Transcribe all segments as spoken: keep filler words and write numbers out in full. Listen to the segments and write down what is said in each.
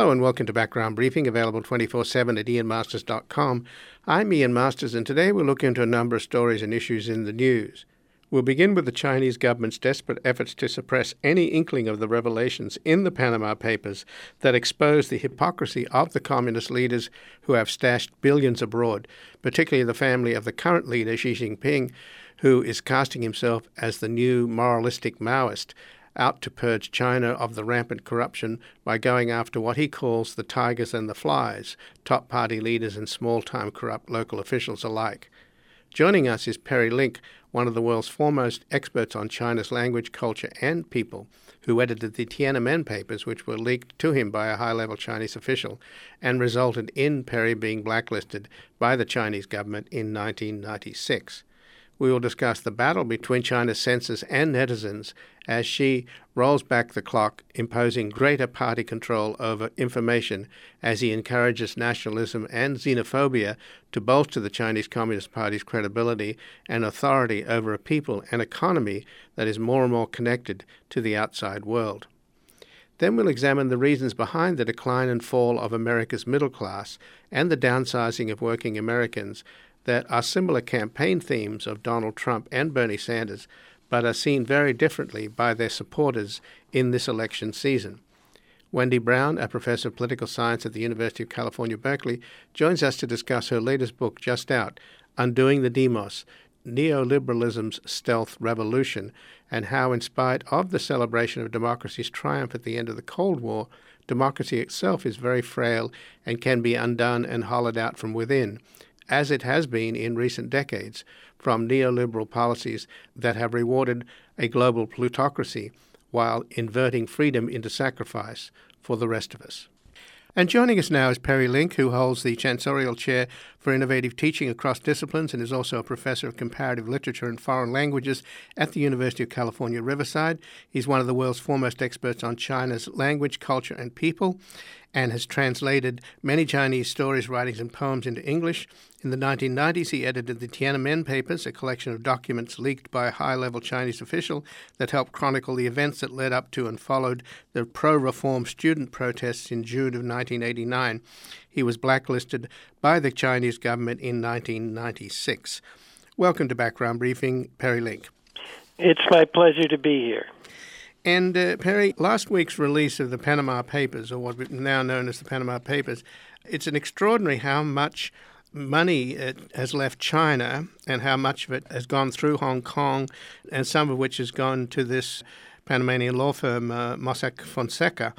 Hello and welcome to Background Briefing, available twenty-four seven at ian masters dot com. I'm Ian Masters, and today we'll look into a number of stories and issues in the news. We'll begin with the Chinese government's desperate efforts to suppress any inkling of the revelations in the Panama Papers that expose the hypocrisy of the communist leaders who have stashed billions abroad, particularly the family of the current leader, Xi Jinping, who is casting himself as the new moralistic Maoist, out to purge China of the rampant corruption by going after what he calls the tigers and the flies, top party leaders and small-time corrupt local officials alike. Joining us is Perry Link, one of the world's foremost experts on China's language, culture, and people, who edited the Tiananmen Papers, which were leaked to him by a high-level Chinese official and resulted in Perry being blacklisted by the Chinese government in nineteen ninety-six. We will discuss the battle between China's censors and netizens as Xi rolls back the clock, imposing greater party control over information as he encourages nationalism and xenophobia to bolster the Chinese Communist Party's credibility and authority over a people and economy that is more and more connected to the outside world. Then we'll examine the reasons behind the decline and fall of America's middle class and the downsizing of working Americans that are similar campaign themes of Donald Trump and Bernie Sanders, but are seen very differently by their supporters in this election season. Wendy Brown, a professor of political science at the University of California, Berkeley, joins us to discuss her latest book, just out, Undoing the Demos, Neoliberalism's Stealth Revolution, and how, in spite of the celebration of democracy's triumph at the end of the Cold War, democracy itself is very frail and can be undone and hollowed out from within, as it has been in recent decades, from neoliberal policies that have rewarded a global plutocracy while inverting freedom into sacrifice for the rest of us. And joining us now is Perry Link, who holds the Chancellorial Chair for Innovative Teaching across disciplines and is also a professor of comparative literature and foreign languages at the University of California, Riverside. He's one of the world's foremost experts on China's language, culture, and people, and has translated many Chinese stories, writings, and poems into English. In the nineteen nineties, he edited the Tiananmen Papers, a collection of documents leaked by a high-level Chinese official that helped chronicle the events that led up to and followed the pro-reform student protests in June of nineteen eighty-nine. He was blacklisted by the Chinese government in nineteen ninety-six. Welcome to Background Briefing, Perry Link. It's my pleasure to be here. And, uh, Perry, last week's release of the Panama Papers, or what is now known as the Panama Papers, it's an extraordinary how much money it has left China and how much of it has gone through Hong Kong, and some of which has gone to this Panamanian law firm, uh, Mossack Fonseca.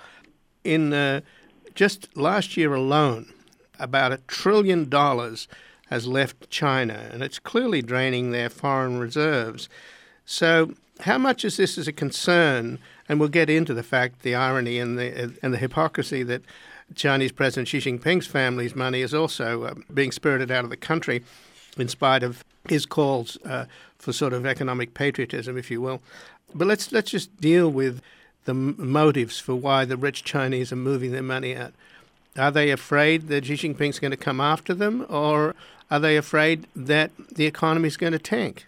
In uh, just last year alone, about a trillion dollars has left China, and it's clearly draining their foreign reserves. So how much is this as a concern? And we'll get into the fact, the irony and the and the hypocrisy that Chinese President Xi Jinping's family's money is also uh, being spirited out of the country in spite of his calls uh, for sort of economic patriotism, if you will. But let's let's just deal with the m- motives for why the rich Chinese are moving their money out. Are they afraid that Xi Jinping's going to come after them, or are they afraid that the economy is going to tank?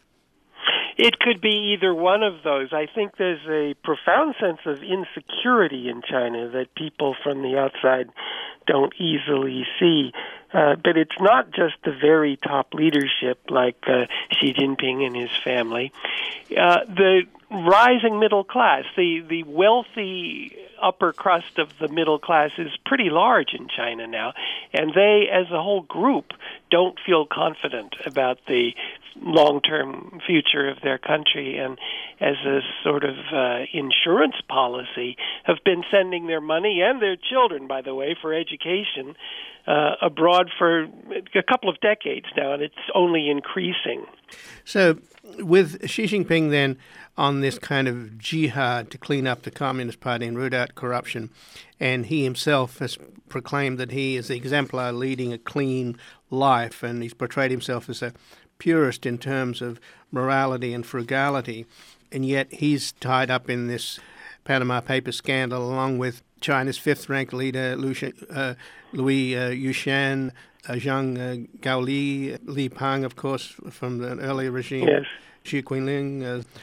It could be either one of those. I think there's a profound sense of insecurity in China that people from the outside don't easily see. Uh, but it's not just the very top leadership like uh, Xi Jinping and his family. Uh, the rising middle class, the, the wealthy upper crust of the middle class is pretty large in China now, and they, as a whole group, don't feel confident about the long-term future of their country, and as a sort of uh, insurance policy, have been sending their money and their children, by the way, for education uh, abroad for a couple of decades now, and it's only increasing. So with Xi Jinping then on this kind of jihad to clean up the Communist Party and root out corruption, and he himself has proclaimed that he is the exemplar leading a clean life, and he's portrayed himself as a purist in terms of morality and frugality, and yet he's tied up in this Panama Papers scandal along with China's fifth-ranked leader, uh, Louis uh, Yushan, uh, Zhang uh, Gaoli, Li Peng, of course, from the earlier regime, yes. Xi Jinping. Uh,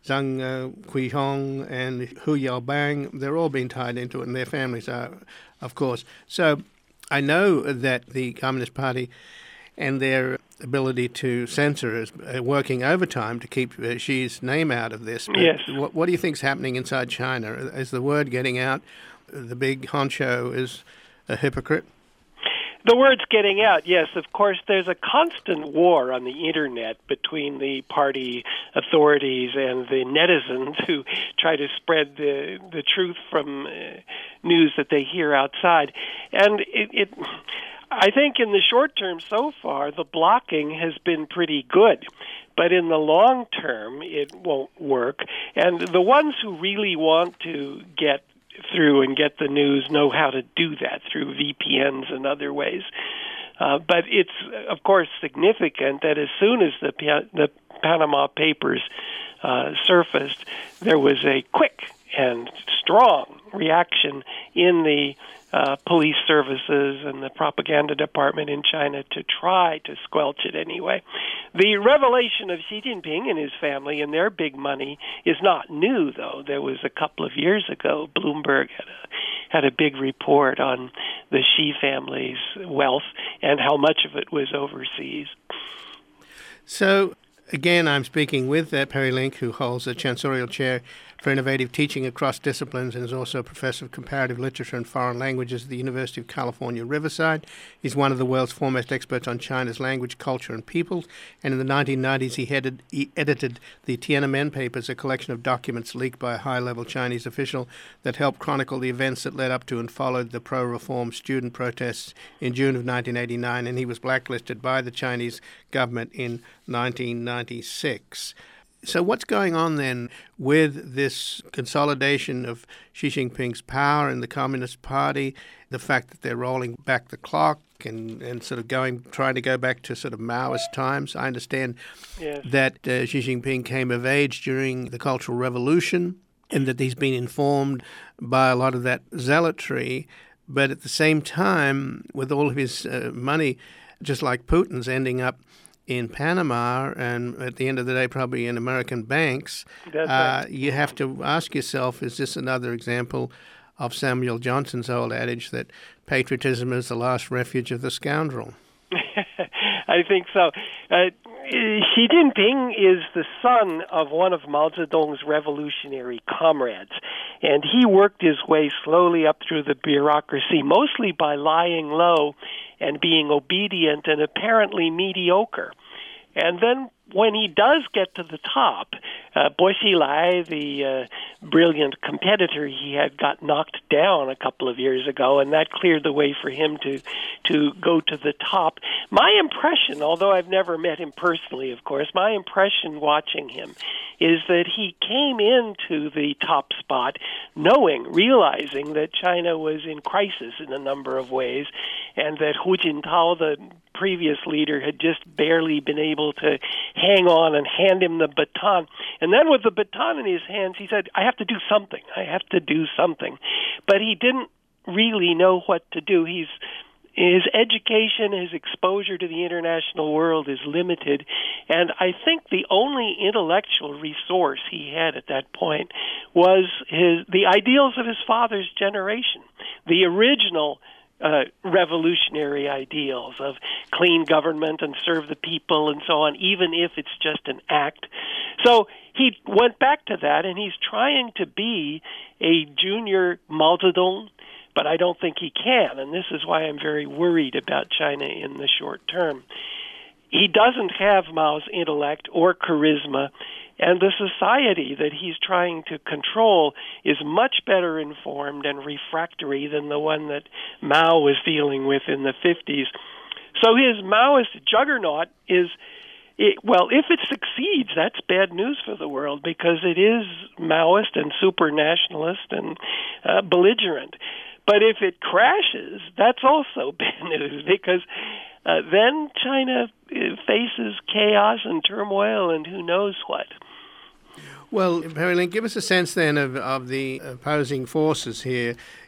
Zhang uh, Guihong and Hu Yaobang, they're all being tied into it, and their families are, of course. So I know that the Communist Party and their ability to censor is working overtime to keep uh, Xi's name out of this. But yes. What, what do you think is happening inside China? Is the word getting out? The big honcho is a hypocrite? The word's getting out, yes. Of course, there's a constant war on the Internet between the party authorities and the netizens who try to spread the the truth from uh, news that they hear outside. And it, it, I think in the short term so far, the blocking has been pretty good. But in the long term, it won't work. And the ones who really want to get through and get the news know how to do that through V P Ns and other ways. Uh, but it's, of course, significant that as soon as the, the Panama Papers uh, surfaced, there was a quick and strong reaction in the uh, police services and the propaganda department in China to try to squelch it anyway. The revelation of Xi Jinping and his family and their big money is not new, though. There was a couple of years ago, Bloomberg had a, had a big report on the Xi family's wealth and how much of it was overseas. So, again, I'm speaking with uh, Perry Link, who holds the Chancellorial Chair for Innovative Teaching across disciplines and is also a professor of comparative literature and foreign languages at the University of California, Riverside. He's one of the world's foremost experts on China's language, culture, and peoples. And in the nineteen nineties, he, headed, he edited the Tiananmen Papers, a collection of documents leaked by a high-level Chinese official that helped chronicle the events that led up to and followed the pro-reform student protests in June of nineteen eighty-nine, and he was blacklisted by the Chinese government in nineteen ninety-six. So what's going on then with this consolidation of Xi Jinping's power in the Communist Party, the fact that they're rolling back the clock and, and sort of going, trying to go back to sort of Maoist times? I understand yes. that uh, Xi Jinping came of age during the Cultural Revolution and that he's been informed by a lot of that zealotry. But at the same time, with all of his uh, money, just like Putin's ending up in Panama and at the end of the day probably in American banks, That's uh, right. you have to ask yourself, is this another example of Samuel Johnson's old adage that patriotism is the last refuge of the scoundrel? I think so. Uh, Xi Jinping is the son of one of Mao Zedong's revolutionary comrades, and he worked his way slowly up through the bureaucracy, mostly by lying low and being obedient and apparently mediocre. And then when he does get to the top, uh, Bo Xilai, the uh, brilliant competitor he had, got knocked down a couple of years ago, and that cleared the way for him to to go to the top. My impression, although I've never met him personally, of course, my impression watching him is that he came into the top spot knowing, realizing that China was in crisis in a number of ways, and that Hu Jintao, the previous leader, had just barely been able to hang on and hand him the baton. And then with the baton in his hands, he said, I have to do something. I have to do something. But he didn't really know what to do. He's His education, his exposure to the international world is limited, and I think the only intellectual resource he had at that point was his the ideals of his father's generation, the original uh, revolutionary ideals of clean government and serve the people and so on, even if it's just an act. So he went back to that, and he's trying to be a junior Mao Zedong, but I don't think he can, and this is why I'm very worried about China in the short term. He doesn't have Mao's intellect or charisma, and the society that he's trying to control is much better informed and refractory than the one that Mao was dealing with in the fifties. So his Maoist juggernaut is, it, well, if it succeeds, that's bad news for the world because it is Maoist and super-nationalist and uh, belligerent. But if it crashes, that's also bad news because uh, then China faces chaos and turmoil and who knows what. Well, Perry Link, give us a sense then of, of the opposing forces here.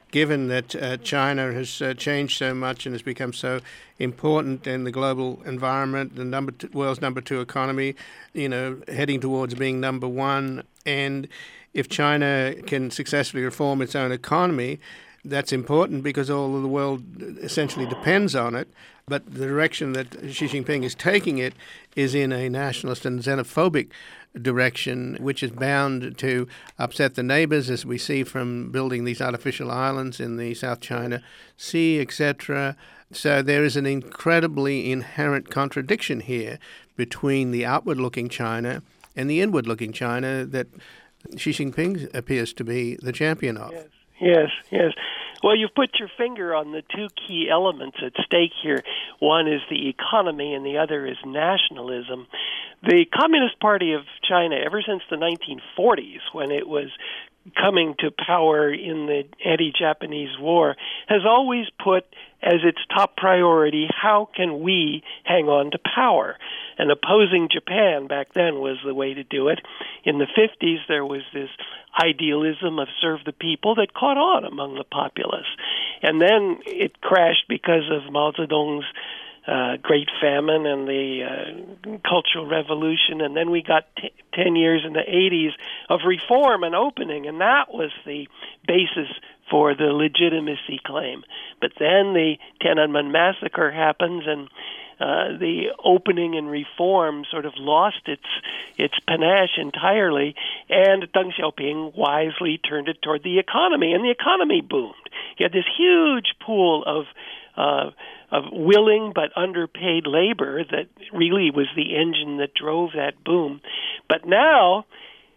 given that uh, China has uh, changed so much and has become so important in the global environment, the number two, world's number two economy, you know, heading towards being number one. And if China can successfully reform its own economy, that's important because all of the world essentially depends on it. But the direction that Xi Jinping is taking it is in a nationalist and xenophobic direction, which is bound to upset the neighbors, as we see from building these artificial islands in the South China Sea, et cetera. So there is an incredibly inherent contradiction here between the outward-looking China and the inward-looking China that Xi Jinping appears to be the champion of. Yes, yes, yes. Well, you've put your finger on the two key elements at stake here. One is the economy, and the other is nationalism. The Communist Party of China, ever since the nineteen forties, when it was coming to power in the anti-Japanese war, has always put as its top priority, how can we hang on to power? And opposing Japan back then was the way to do it. In the fifties, there was this idealism of serve the people that caught on among the populace. And then it crashed because of Mao Zedong's uh, Great Famine and the uh, Cultural Revolution. And then we got t- ten years in the eighties of reform and opening, and that was the basis for the legitimacy claim. But then the Tiananmen massacre happens, and uh, the opening and reform sort of lost its its panache entirely, and Deng Xiaoping wisely turned it toward the economy, and the economy boomed. You had this huge pool of uh, of willing but underpaid labor that really was the engine that drove that boom. But now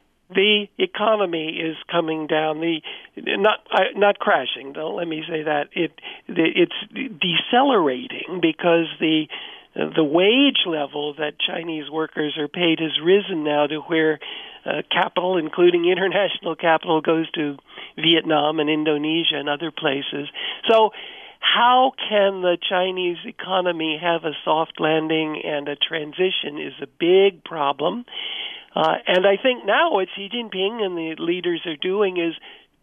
the economy is coming down. The not not crashing. Don't let me say that. It it's decelerating because the the wage level that Chinese workers are paid has risen now to where uh, capital, including international capital, goes to Vietnam and Indonesia and other places. So how can the Chinese economy have a soft landing and a transition is a big problem. Uh, and I think now what Xi Jinping and the leaders are doing is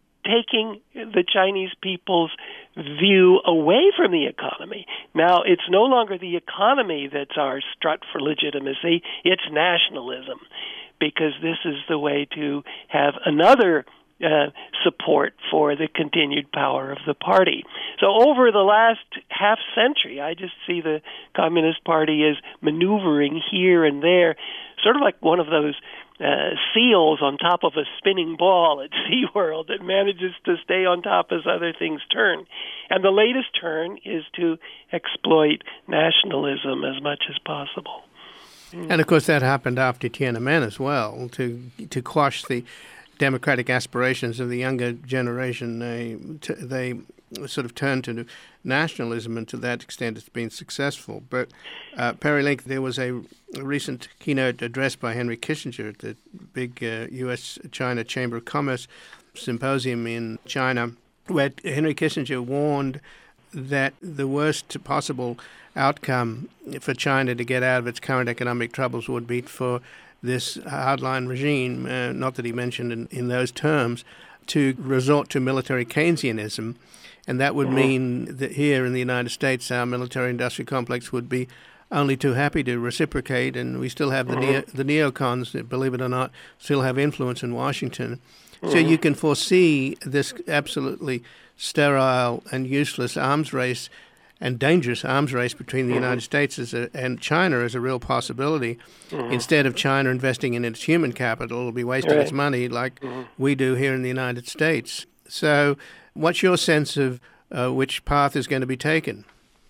taking the Chinese people's view away from the economy. Now, it's no longer the economy that's our strut for legitimacy, it's nationalism, because this is the way to have another uh, support for the continued power of the party. So over the last half century, I just see the Communist Party as maneuvering here and there, sort of like one of those uh, seals on top of a spinning ball at SeaWorld that manages to stay on top as other things turn. And the latest turn is to exploit nationalism as much as possible. Mm. And, of course, that happened after Tiananmen as well, to to quash the democratic aspirations of the younger generation. They, t- they sort of turned to nationalism, and to that extent it's been successful. But uh, Perry Link, there was a recent keynote address by Henry Kissinger at the big uh, U S China Chamber of Commerce symposium in China, where Henry Kissinger warned that the worst possible outcome for China to get out of its current economic troubles would be for this hardline regime, uh, not that he mentioned in, in those terms, to resort to military Keynesianism. And that would mean that here in the United States, our military-industrial complex would be only too happy to reciprocate, and we still have the neo, the neocons that, believe it or not, still have influence in Washington. So you can foresee this absolutely sterile and useless arms race and dangerous arms race between the United States as a, and China as a real possibility. Mm-hmm. Instead of China investing in its human capital, it'll be wasting right. its money like mm-hmm. we do here in the United States. So what's your sense of uh, which path is going to be taken?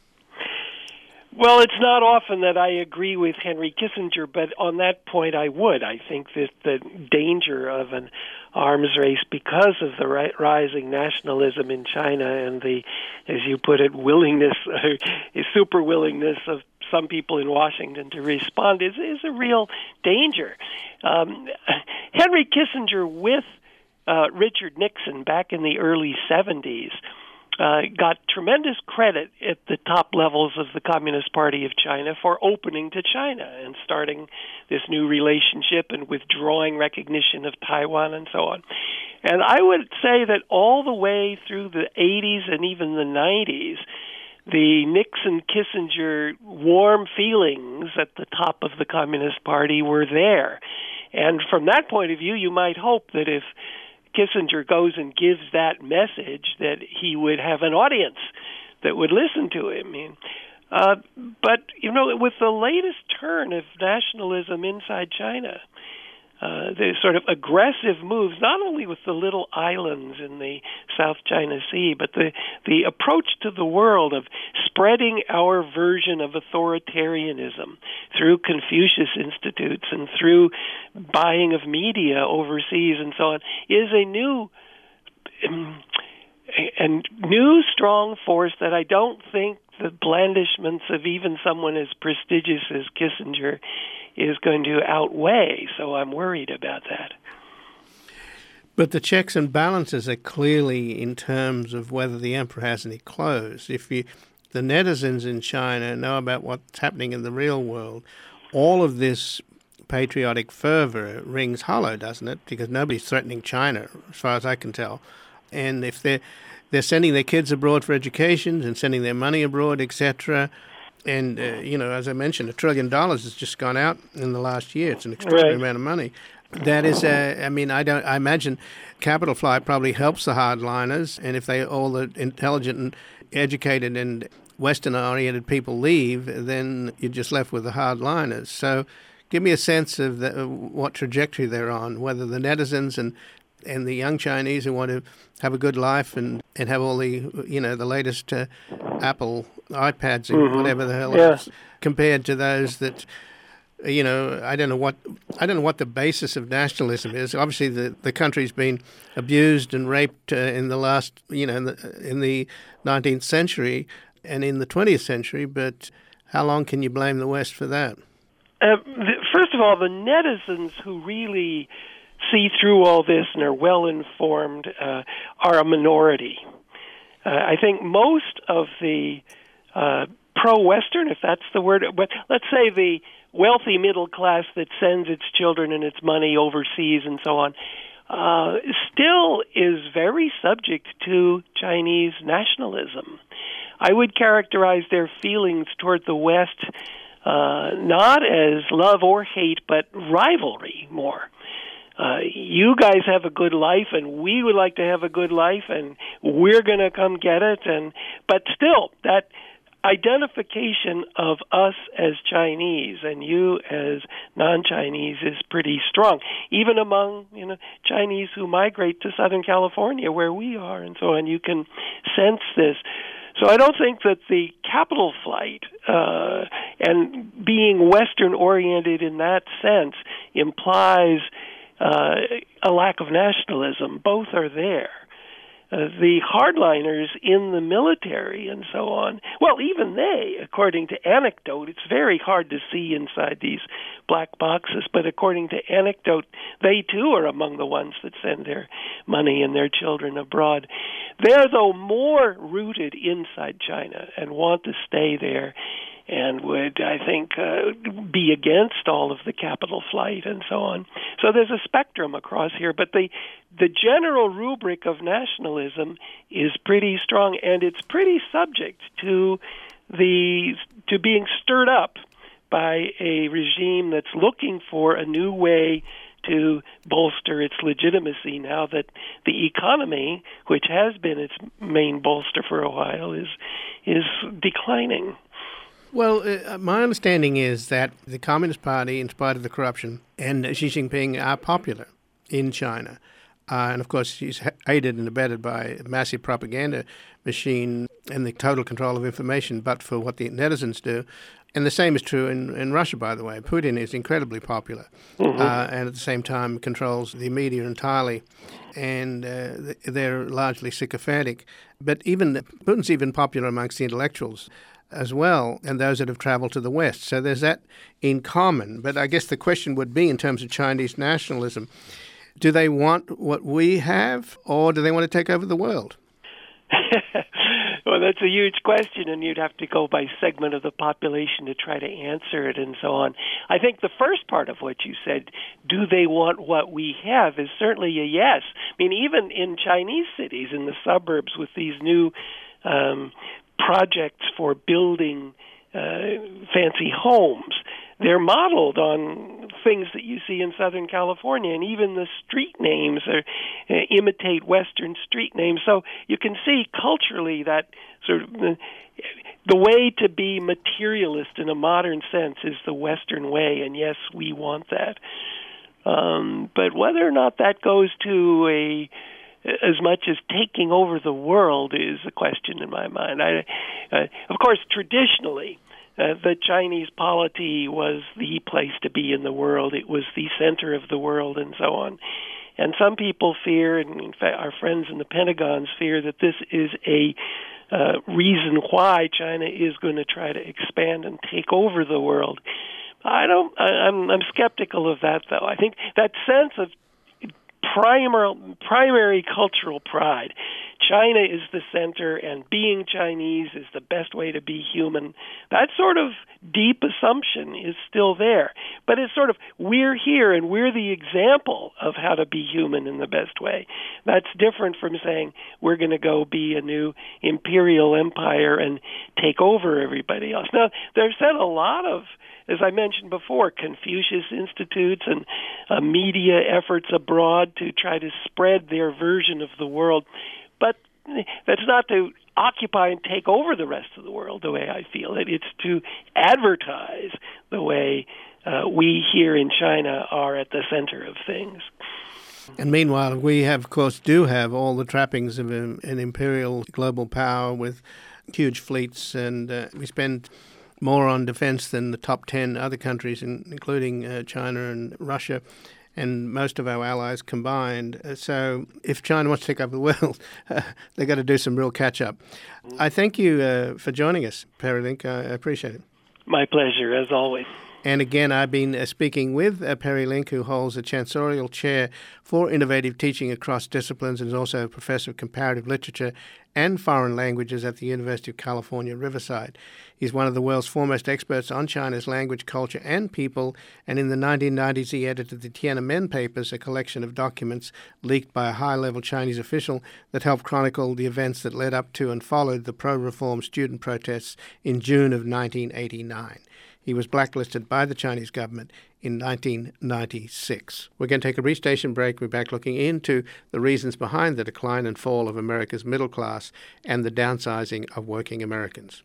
Well, it's not often that I agree with Henry Kissinger, but on that point I would. I think that the danger of an arms race because of the ri- rising nationalism in China and the, as you put it, willingness, uh, super willingness of some people in Washington to respond is, is a real danger. Um, Henry Kissinger with uh, Richard Nixon back in the early seventies uh, got tremendous credit at the top levels of the Communist Party of China for opening to China and starting this new relationship and withdrawing recognition of Taiwan and so on. And I would say that all the way through the eighties and even the nineties, the Nixon-Kissinger warm feelings at the top of the Communist Party were there. And from that point of view, you might hope that if Kissinger goes and gives that message, that he would have an audience that would listen to him. I mean, uh, but, you know, with the latest turn of nationalism inside China, Uh, the sort of aggressive moves, not only with the little islands in the South China Sea, but the, the approach to the world of spreading our version of authoritarianism through Confucius Institutes and through buying of media overseas and so on, is a new um, and new strong force that I don't think the blandishments of even someone as prestigious as Kissinger is going to outweigh, so I'm worried about that. But the checks and balances are clearly in terms of whether the emperor has any clothes. If you, the netizens in China know about what's happening in the real world, all of this patriotic fervor rings hollow, doesn't it? Because nobody's threatening China, as far as I can tell. And if they're, they're sending their kids abroad for education and sending their money abroad, et cetera, and, uh, you know, as I mentioned, a trillion dollars has just gone out in the last year. It's an extraordinary right. amount of money. That is, uh, I mean, I don't. I imagine capital flight probably helps the hardliners, and if they all the intelligent and educated and Western-oriented people leave, then you're just left with the hardliners. So, give me a sense of, the, of what trajectory they're on, whether the netizens and and the young Chinese who want to have a good life and, and have all the, you know, the latest uh, Apple iPads and mm-hmm. whatever the hell yeah. else, compared to those that, you know, I don't know what I don't know what the basis of nationalism is. Obviously, the, the country's been abused and raped uh, in the last, you know, in the, in the nineteenth century and in the twentieth century. But how long can you blame the West for that? Uh, first of all, the netizens who really see through all this and are well informed uh, are a minority. Uh, I think most of the uh, pro-Western, if that's the word, but let's say the wealthy middle class that sends its children and its money overseas and so on, uh, still is very subject to Chinese nationalism. I would characterize their feelings toward the West uh, not as love or hate, but rivalry more. Uh, you guys have a good life, and we would like to have a good life, and we're going to come get it. And but still, that identification of us as Chinese and you as non-Chinese is pretty strong, even among you know Chinese who migrate to Southern California, where we are, and so on. You can sense this. So I don't think that the capital flight uh, and being Western-oriented in that sense implies Uh, a lack of nationalism. Both are there. Uh, the hardliners in the military and so on, well, even they, according to anecdote, it's very hard to see inside these black boxes, but according to anecdote, they too are among the ones that send their money and their children abroad. They're, though, more rooted inside China and want to stay there and would, I think, uh, be against all of the capital flight and so on. So there's a spectrum across here, but the the general rubric of nationalism is pretty strong, and it's pretty subject to the to being stirred up by a regime that's looking for a new way to bolster its legitimacy now that the economy, which has been its main bolster for a while, is is declining. Well, uh, my understanding is that the Communist Party, in spite of the corruption, and Xi Jinping are popular in China. Uh, and, of course, she's aided and abetted by a massive propaganda machine and the total control of information, but for what the netizens do. And the same is true in, in Russia, by the way. Putin is incredibly popular mm-hmm. uh, and at the same time controls the media entirely. And uh, they're largely sycophantic. But even Putin's even popular amongst the intellectuals as well, and those that have traveled to the West. So there's that in common. But I guess the question would be, in terms of Chinese nationalism, do they want what we have, or do they want to take over the world? Well, that's a huge question, and you'd have to go by segment of the population to try to answer it and so on. I think the first part of what you said, do they want what we have, is certainly a yes. I mean, even in Chinese cities, in the suburbs, with these new um, projects for building uh, fancy homes, they're modeled on things that you see in Southern California, and even the street names are, uh, imitate Western street names. So you can see culturally that sort of uh, the way to be materialist in a modern sense is the Western way, and yes, we want that. Um, but whether or not that goes to a as much as taking over the world is a question in my mind. I, uh, of course, traditionally, Uh, the Chinese polity was the place to be in the world. It was the center of the world and so on. And some people fear, and in fact our friends in the Pentagon fear, that this is a uh, reason why China is going to try to expand and take over the world. I don't. I, I'm, I'm skeptical of that, though. I think that sense of primary, primary cultural pride. China is the center, and being Chinese is the best way to be human. That sort of deep assumption is still there. But it's sort of, we're here, and we're the example of how to be human in the best way. That's different from saying we're going to go be a new imperial empire and take over everybody else. Now, there's been a lot of, as I mentioned before, Confucius Institutes and uh, media efforts abroad to try to spread their version of the world. But that's not to occupy and take over the rest of the world the way I feel it. It's to advertise the way uh, we here in China are at the center of things. And meanwhile, we have, of course, do have all the trappings of an, an imperial global power with huge fleets, and uh, we spend more on defense than the top ten other countries, including uh, China and Russia, and most of our allies combined. So if China wants to take over the world, uh, they've got to do some real catch-up. I thank you uh, for joining us, Perry Link. I appreciate it. My pleasure, as always. And again, I've been uh, speaking with uh, Perry Link, who holds a chancellorial chair for innovative teaching across disciplines and is also a professor of comparative literature and foreign languages at the University of California, Riverside. He's one of the world's foremost experts on China's language, culture, and people, and in the nineteen nineties he edited the Tiananmen Papers, a collection of documents leaked by a high-level Chinese official that helped chronicle the events that led up to and followed the pro-reform student protests in June of nineteen eighty-nine. He was blacklisted by the Chinese government in nineteen ninety-six. We're going to take a brief station break. We're back looking into the reasons behind the decline and fall of America's middle class and the downsizing of working Americans.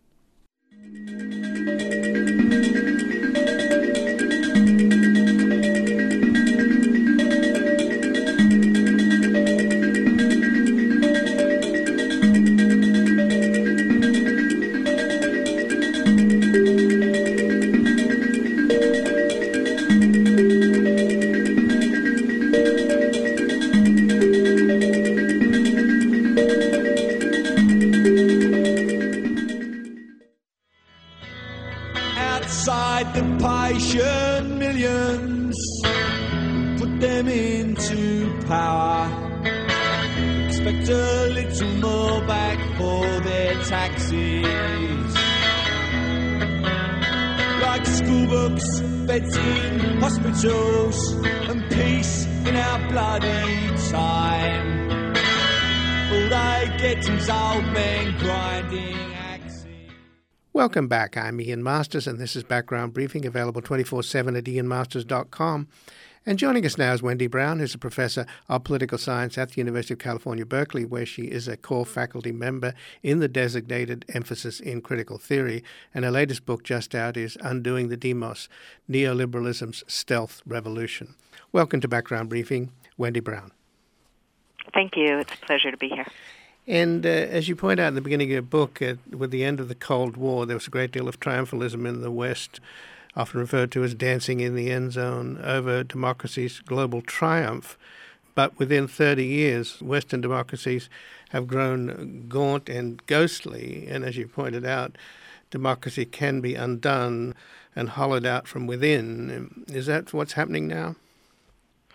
Outside the patient millions, put them into power. Expect a little more back for their taxes. Like school books, beds in hospitals, and peace in our bloody time. All they get is old men grinding. Welcome back. I'm Ian Masters, and this is Background Briefing, available twenty-four seven at ian masters dot com. And joining us now is Wendy Brown, who's a professor of political science at the University of California, Berkeley, where she is a core faculty member in the designated emphasis in critical theory. And her latest book, just out, is Undoing the Demos, Neoliberalism's Stealth Revolution. Welcome to Background Briefing, Wendy Brown. Thank you. It's a pleasure to be here. And uh, as you point out in the beginning of your book, uh, with the end of the Cold War, there was a great deal of triumphalism in the West, often referred to as dancing in the end zone, over democracy's global triumph. But within thirty years, Western democracies have grown gaunt and ghostly. And as you pointed out, democracy can be undone and hollowed out from within. Is that what's happening now?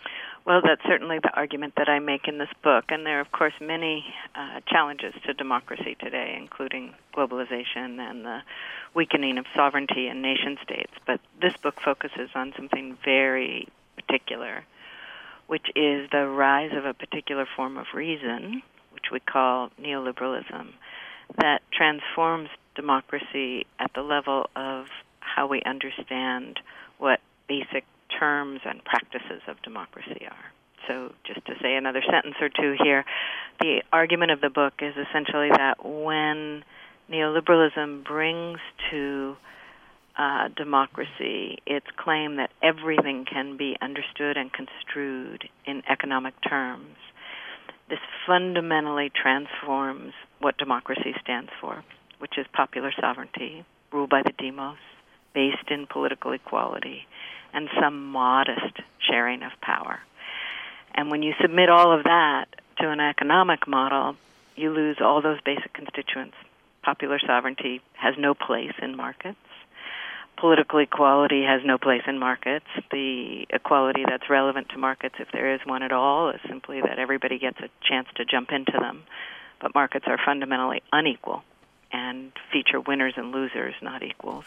Well, that's certainly the argument that I make in this book, and there are, of course, many uh, challenges to democracy today, including globalization and the weakening of sovereignty in nation-states. But this book focuses on something very particular, which is the rise of a particular form of reason, which we call neoliberalism, that transforms democracy at the level of how we understand what basic terms and practices of democracy are. So just to say another sentence or two here, the argument of the book is essentially that when neoliberalism brings to uh, democracy its claim that everything can be understood and construed in economic terms, this fundamentally transforms what democracy stands for, which is popular sovereignty, ruled by the demos, based in political equality, and some modest sharing of power. And when you submit all of that to an economic model, you lose all those basic constituents. Popular sovereignty has no place in markets. Political equality has no place in markets. The equality that's relevant to markets, if there is one at all, is simply that everybody gets a chance to jump into them. But markets are fundamentally unequal and feature winners and losers, not equals.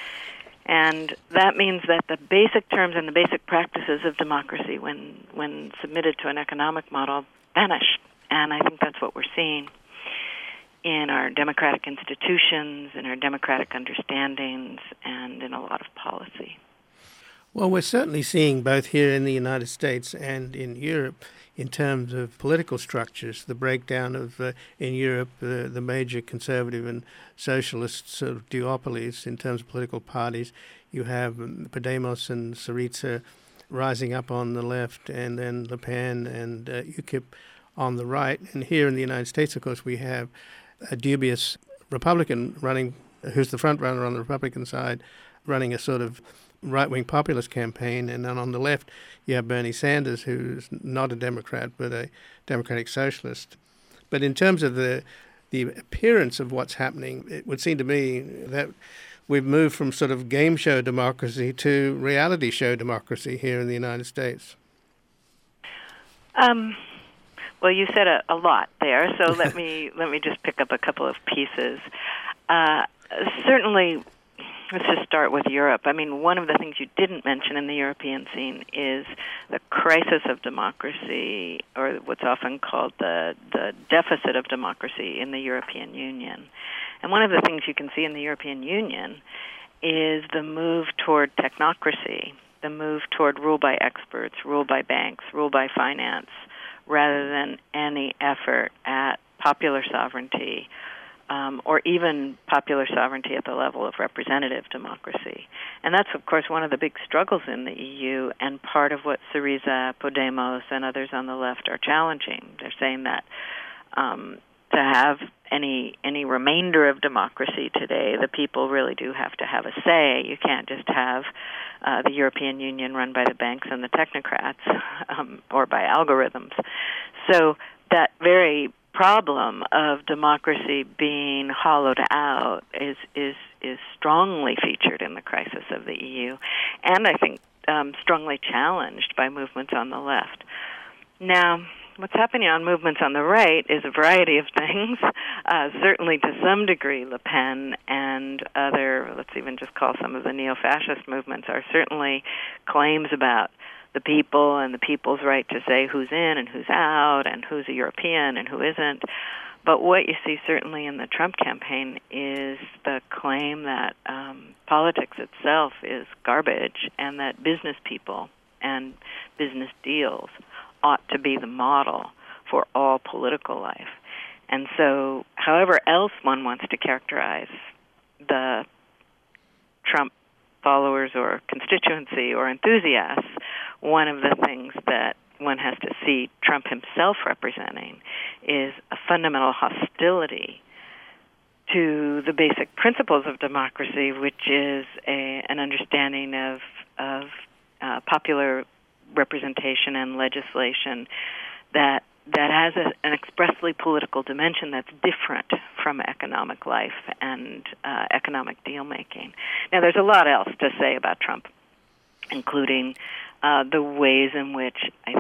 And that means that the basic terms and the basic practices of democracy, when when submitted to an economic model, vanish. And I think that's what we're seeing in our democratic institutions, in our democratic understandings, and in a lot of policy. Well, we're certainly seeing both here in the United States and in Europe, in terms of political structures, the breakdown of, uh, in Europe, uh, the major conservative and socialist sort of duopolies in terms of political parties. You have um, Podemos and Syriza rising up on the left, and then Le Pen and uh, UKIP on the right. And here in the United States, of course, we have a dubious Republican running, who's the front runner on the Republican side, running a sort of right-wing populist campaign, and then on the left you have Bernie Sanders, who's not a Democrat but a Democratic Socialist. But in terms of the the appearance of what's happening, it would seem to me that we've moved from sort of game show democracy to reality show democracy here in the United States. Um, well, you said a, a lot there, so let me let me just pick up a couple of pieces. Uh, certainly, let's just start with Europe. I mean, one of the things you didn't mention in the European scene is the crisis of democracy, or what's often called the, the deficit of democracy in the European Union. And one of the things you can see in the European Union is the move toward technocracy, the move toward rule by experts, rule by banks, rule by finance, rather than any effort at popular sovereignty, Um, or even popular sovereignty at the level of representative democracy. And that's, of course, one of the big struggles in the E U, and part of what Syriza, Podemos, and others on the left are challenging. They're saying that um, to have any any remainder of democracy today, the people really do have to have a say. You can't just have uh, the European Union run by the banks and the technocrats um, or by algorithms. So that very problem of democracy being hollowed out is is is strongly featured in the crisis of the E U, and I think um, strongly challenged by movements on the left. Now, what's happening on movements on the right is a variety of things. Uh, certainly, to some degree, Le Pen and other, let's even just call some of the neo-fascist movements, are certainly claims about the people and the people's right to say who's in and who's out and who's a European and who isn't. But what you see certainly in the Trump campaign is the claim that um, politics itself is garbage, and that business people and business deals ought to be the model for all political life. And so however else one wants to characterize the Trump followers or constituency or enthusiasts, one of the things that one has to see Trump himself representing is a fundamental hostility to the basic principles of democracy, which is a, an understanding of, of uh, popular representation and legislation that that has a, an expressly political dimension that's different from economic life and uh, economic deal-making. Now, there's a lot else to say about Trump, including uh, the ways in which I think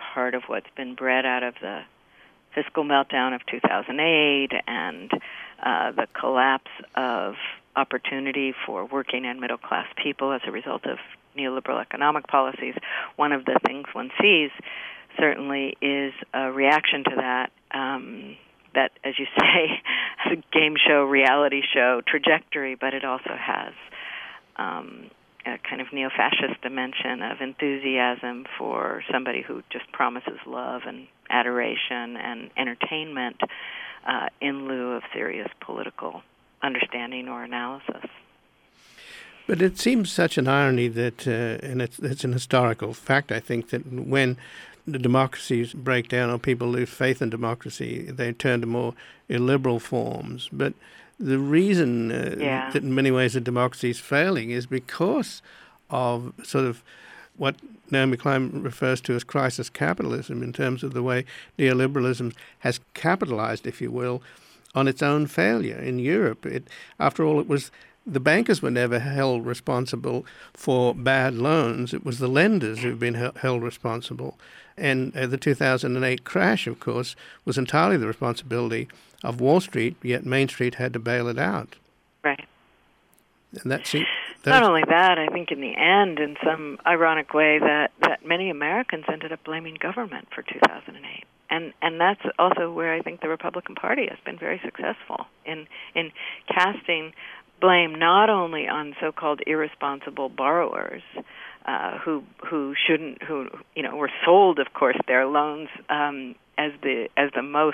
part of what's been bred out of the fiscal meltdown of two thousand eight and uh, the collapse of opportunity for working and middle-class people as a result of neoliberal economic policies. One of the things one sees certainly is a reaction to that, um, that, as you say, has a game show, reality show trajectory, but it also has um, a kind of neo-fascist dimension of enthusiasm for somebody who just promises love and adoration and entertainment uh, in lieu of serious political understanding or analysis. But it seems such an irony that, uh, and it's, it's an historical fact, I think, that when the democracies break down or people lose faith in democracy, they turn to more illiberal forms. But the reason uh, yeah. that in many ways a democracy is failing is because of sort of what Naomi Klein refers to as crisis capitalism, in terms of the way neoliberalism has capitalized, if you will, on its own failure. In Europe, it, after all, it was the bankers were never held responsible for bad loans. It was the lenders who've been he- held responsible. And uh, the two thousand eight crash, of course, was entirely the responsibility of Wall Street, yet Main Street had to bail it out. Right. And that seems... Not only that, I think in the end, in some ironic way, that, that many Americans ended up blaming government for two thousand eight. And and that's also where I think the Republican Party has been very successful in in casting blame not only on so-called irresponsible borrowers uh, who who shouldn't who you know were sold, of course, their loans um, as the as the most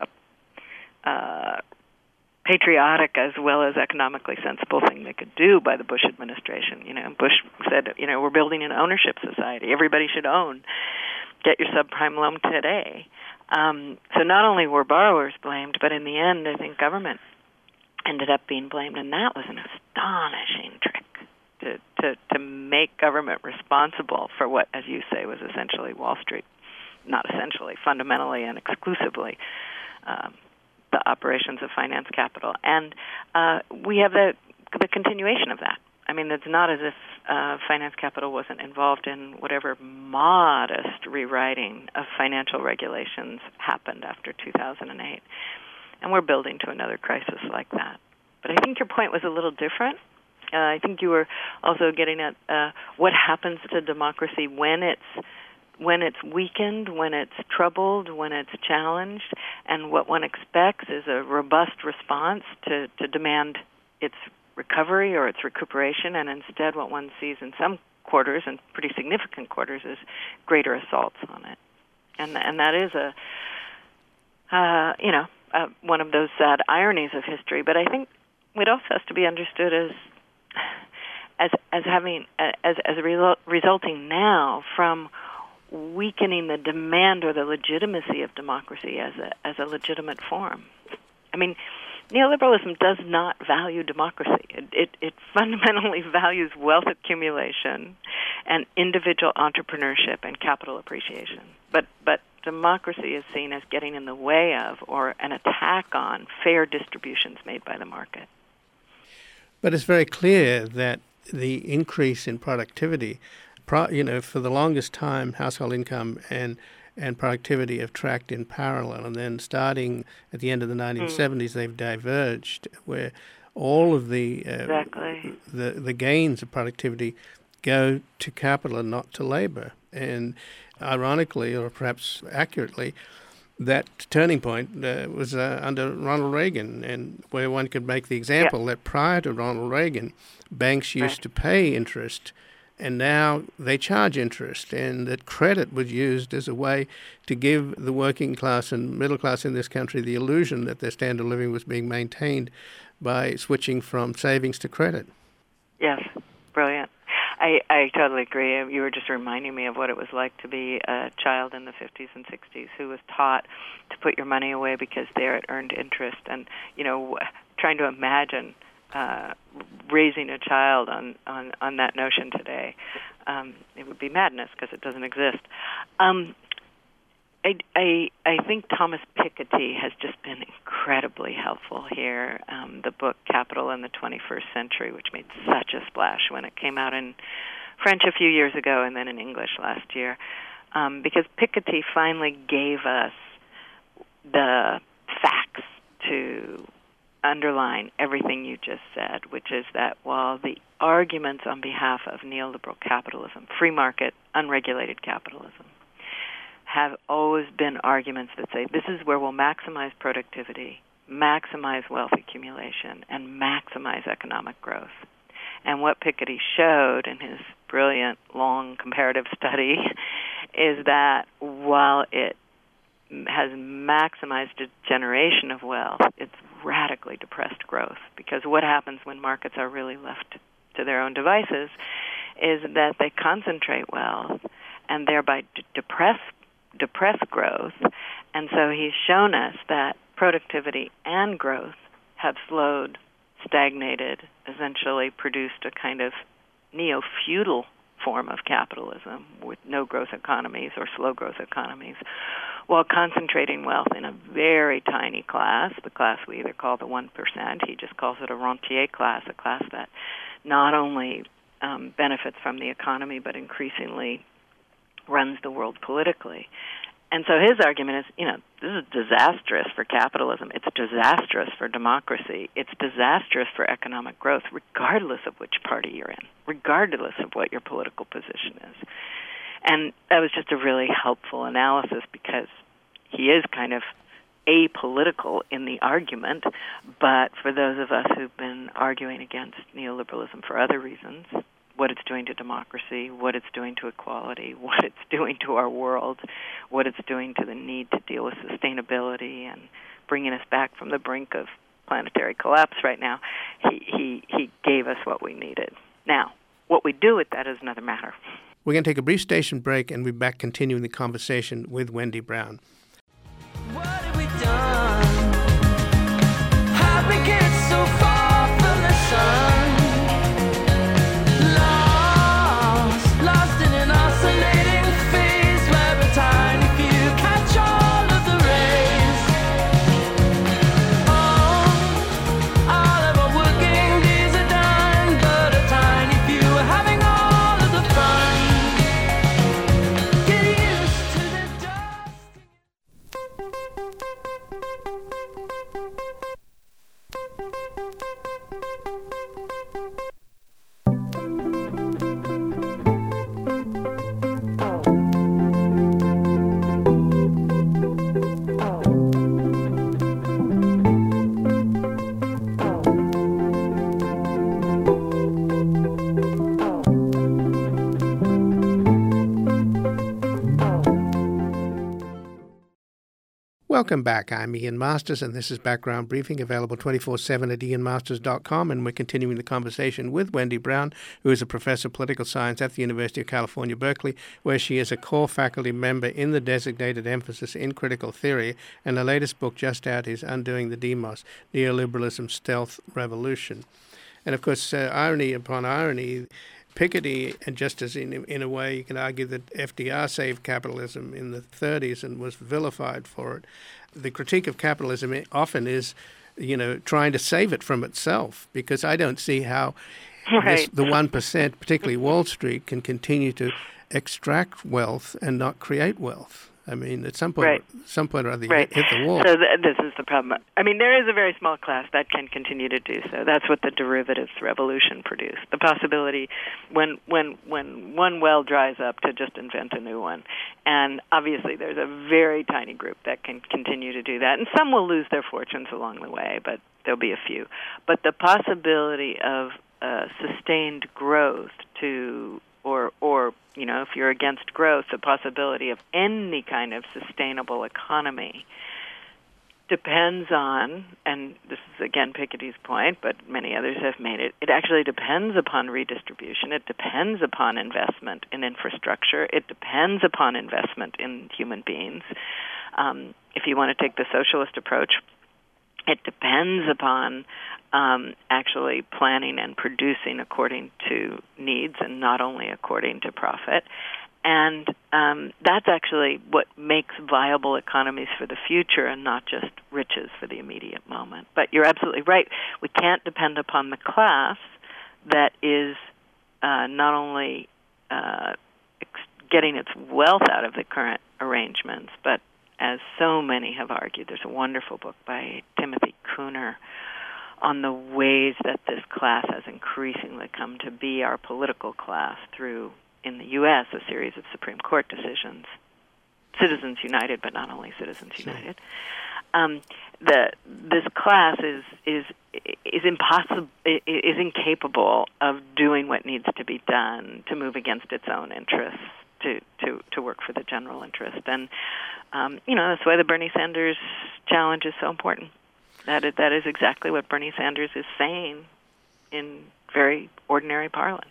uh, patriotic as well as economically sensible thing they could do by the Bush administration. You know, Bush said, you know, we're building an ownership society. Everybody should own. Get your subprime loan today. Um, so not only were borrowers blamed, but in the end, I think government ended up being blamed, and that was an astonishing trick to, to, to make government responsible for what, as you say, was essentially Wall Street. Not essentially, fundamentally and exclusively um, the operations of finance capital. And uh, we have the the continuation of that. I mean, it's not as if uh, finance capital wasn't involved in whatever modest rewriting of financial regulations happened after two thousand eight. And we're building to another crisis like that. But I think your point was a little different. Uh, I think you were also getting at uh, what happens to democracy when it's when it's weakened, when it's troubled, when it's challenged, and what one expects is a robust response to, to demand its recovery or its recuperation, and instead what one sees in some quarters, and pretty significant quarters, is greater assaults on it. And and that is a, uh, you know, uh, one of those sad ironies of history, but I think it also has to be understood as as as having, as, as a result, resulting now from weakening the demand or the legitimacy of democracy as a as a legitimate form. I mean, neoliberalism does not value democracy. It, it, it fundamentally values wealth accumulation and individual entrepreneurship and capital appreciation. But but democracy is seen as getting in the way of or an attack on fair distributions made by the market. But it's very clear that the increase in productivity, you know, for the longest time, household income and and productivity have tracked in parallel, and then starting at the end of the nineteen seventies, mm. they've diverged, where all of the uh, exactly. the the gains of productivity go to capital and not to labor. And ironically, or perhaps accurately, that turning point uh, was uh, under Ronald Reagan, and where one could make the example yeah. that prior to Ronald Reagan, banks used right. to pay interest, and now they charge interest, and that credit was used as a way to give the working class and middle class in this country the illusion that their standard of living was being maintained by switching from savings to credit. Yes, brilliant. I, I totally agree. You were just reminding me of what it was like to be a child in the fifties and sixties who was taught to put your money away because there it earned interest, and, you know, trying to imagine Uh, raising a child on, on, on that notion today. Um, it would be madness because it doesn't exist. Um, I, I, I think Thomas Piketty has just been incredibly helpful here. Um, the book Capital in the twenty-first Century, which made such a splash when it came out in French a few years ago and then in English last year. um, because Piketty finally gave us the facts to underline everything you just said, which is that while the arguments on behalf of neoliberal capitalism, free market, unregulated capitalism, have always been arguments that say this is where we'll maximize productivity, maximize wealth accumulation, and maximize economic growth. And what Piketty showed in his brilliant, long comparative study is that while it has maximized a generation of wealth, it's radically depressed growth. Because what happens when markets are really left to their own devices is that they concentrate wealth and thereby d- depress depress growth. And so he's shown us that productivity and growth have slowed, stagnated, essentially produced a kind of neo-feudal form of capitalism with no growth economies or slow growth economies, while concentrating wealth in a very tiny class, the class we either call the one percent, he just calls it a rentier class, a class that not only um, benefits from the economy but increasingly runs the world politically. And so his argument is, you know, this is disastrous for capitalism. It's disastrous for democracy. It's disastrous for economic growth, regardless of which party you're in, regardless of what your political position is. And that was just a really helpful analysis because he is kind of apolitical in the argument, but for those of us who've been arguing against neoliberalism for other reasons, what it's doing to democracy, what it's doing to equality, what it's doing to our world, what it's doing to the need to deal with sustainability and bringing us back from the brink of planetary collapse right now, he, he, he gave us what we needed. Now, what we do with that is another matter. We're going to take a brief station break and we'll be back continuing the conversation with Wendy Brown. What have we done? How'd we get so far from the sun? Lost, lost in an oscillating phase where a tiny few catch all of the rays. Oh, all of our working days are done, but a tiny few are having all of the fun. Get used to the dust. Welcome back. I'm Ian Masters, and this is Background Briefing, available twenty-four seven at ian masters dot com, and we're continuing the conversation with Wendy Brown, who is a professor of political science at the University of California, Berkeley, where she is a core faculty member in the designated emphasis in critical theory, and the latest book just out is Undoing the Demos, Neoliberalism Stealth Revolution. And of course, uh, irony upon irony, Piketty, and just as in in a way you can argue that F D R saved capitalism in the thirties and was vilified for it, the critique of capitalism often is, you know, trying to save it from itself, because I don't see how Right. this, the one percent, particularly Wall Street, can continue to extract wealth and not create wealth. I mean, at some point, Right. some point or other, you Right. hit the wall. So th- this is the problem. I mean, there is a very small class that can continue to do so. That's what the derivatives revolution produced. The possibility when when when one well dries up to just invent a new one. And obviously there's a very tiny group that can continue to do that. And some will lose their fortunes along the way, but there'll be a few. But the possibility of uh, sustained growth to or or you know, if you're against growth, the possibility of any kind of sustainable economy depends on, and this is again Piketty's point, but many others have made it, it actually depends upon redistribution. It depends upon investment in infrastructure. It depends upon investment in human beings. Um, if you want to take the socialist approach, it depends upon um, actually planning and producing according to needs and not only according to profit. And um, that's actually what makes viable economies for the future and not just riches for the immediate moment. But you're absolutely right. We can't depend upon the class that is uh, not only uh, ex- getting its wealth out of the current arrangements. But as so many have argued, there's a wonderful book by Timothy Cooner on the ways that this class has increasingly come to be our political class through, in the U S, a series of Supreme Court decisions, Citizens United, but not only Citizens sure. United. Um, the this class is is is impossible, is incapable of doing what needs to be done to move against its own interests, to to to work for the general interest, and um, you know that's why the Bernie Sanders challenge is so important. That is, that is exactly what Bernie Sanders is saying in very ordinary parlance.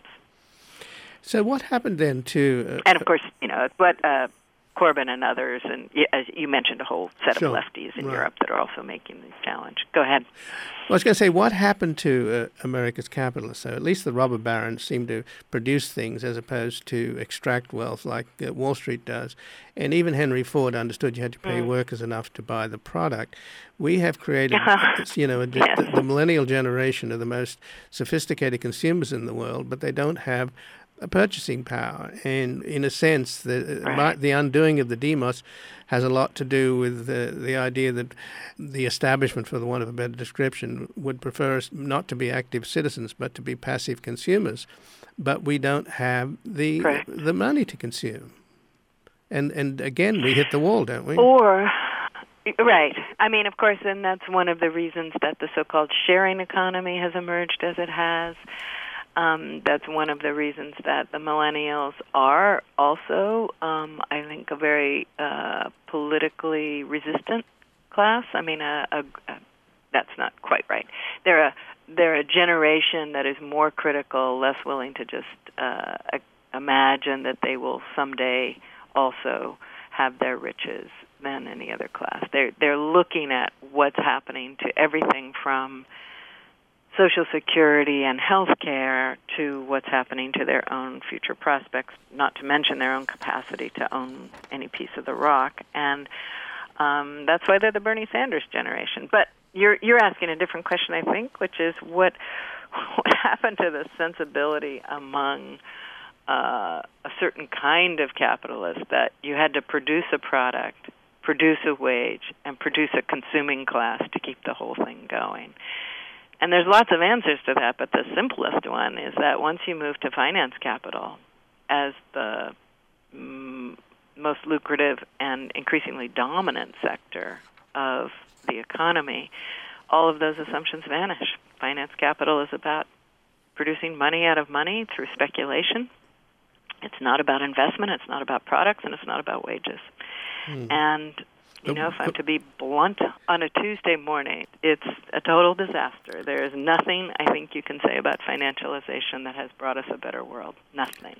So what happened then to... Uh, and, of course, you know, what uh, Corbyn and others, and as you mentioned, a whole set sure. of lefties in right. Europe that are also making this challenge. Go ahead. Well, I was going to say, what happened to uh, America's capitalists? So at least the robber barons seem to produce things as opposed to extract wealth like uh, Wall Street does. And even Henry Ford understood you had to pay mm. workers enough to buy the product. We have created, you know, a, yes. the, the millennial generation are the most sophisticated consumers in the world, but they don't have a purchasing power. And in a sense, the right. the undoing of the demos has a lot to do with the, the idea that the establishment, for the want of a better description, would prefer us not to be active citizens but to be passive consumers. But we don't have the Correct. the money to consume. And and again, we hit the wall, don't we? Or, right. I mean, of course, and that's one of the reasons that the so-called sharing economy has emerged as it has. Um, that's one of the reasons that the millennials are also, um, I think, a very uh, politically resistant class. I mean, a, a, a, that's not quite right. They're a they're a generation that is more critical, less willing to just uh, imagine that they will someday also have their riches than any other class. They're they're looking at what's happening to everything from Social Security and health care to what's happening to their own future prospects, not to mention their own capacity to own any piece of the rock. And um, that's why they're the Bernie Sanders generation. But you're you're asking a different question, I think, which is what what happened to the sensibility among uh, a certain kind of capitalist that you had to produce a product, produce a wage, and produce a consuming class to keep the whole thing going. And there's lots of answers to that, but the simplest one is that once you move to finance capital as the mm, most lucrative and increasingly dominant sector of the economy, all of those assumptions vanish. Finance capital is about producing money out of money through speculation. It's not about investment, it's not about products, and it's not about wages. Hmm. And You know, if I'm to be blunt, on a Tuesday morning, it's a total disaster. There is nothing, I think, you can say about financialization that has brought us a better world. Nothing.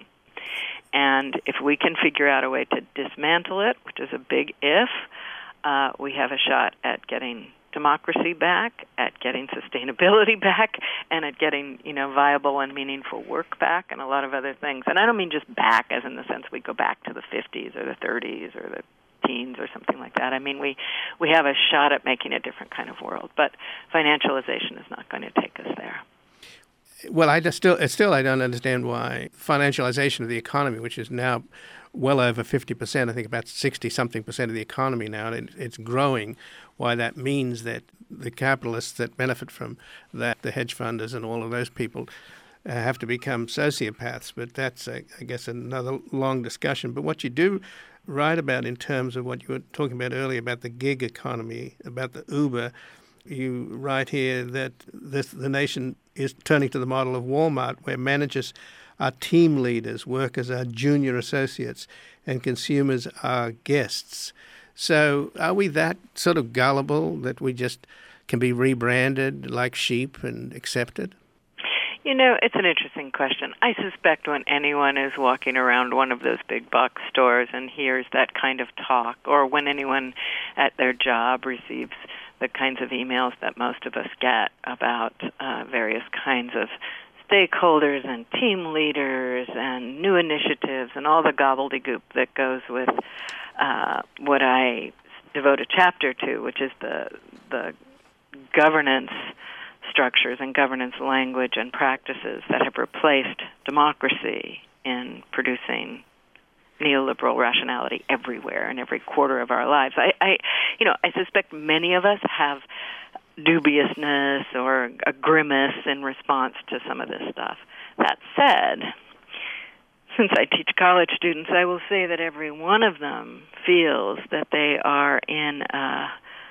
And if we can figure out a way to dismantle it, which is a big if, uh, we have a shot at getting democracy back, at getting sustainability back, and at getting, you know, viable and meaningful work back, and a lot of other things. And I don't mean just back as in the sense we go back to the fifties or the thirties or the teens or something like that. I mean, we, we have a shot at making a different kind of world, but financialization is not going to take us there. Well, I just still, still I don't understand why financialization of the economy, which is now well over fifty percent, I think about sixty-something percent of the economy now, and it's growing, why that means that the capitalists that benefit from that, the hedge funders and all of those people, uh, have to become sociopaths. But that's, uh, I guess, another long discussion. But what you do write about in terms of what you were talking about earlier about the gig economy, about the Uber, you write here that this, the nation is turning to the model of Walmart, where managers are team leaders, workers are junior associates, and consumers are guests. So are we that sort of gullible that we just can be rebranded like sheep and accepted? You know, it's an interesting question. I suspect when anyone is walking around one of those big box stores and hears that kind of talk, or when anyone at their job receives the kinds of emails that most of us get about uh, various kinds of stakeholders and team leaders and new initiatives and all the gobbledygook that goes with uh, what I devote a chapter to, which is the the governance structures and governance language and practices that have replaced democracy in producing neoliberal rationality everywhere in every quarter of our lives. I, I, you know, I suspect many of us have dubiousness or a grimace in response to some of this stuff. That said, since I teach college students, I will say that every one of them feels that they are in a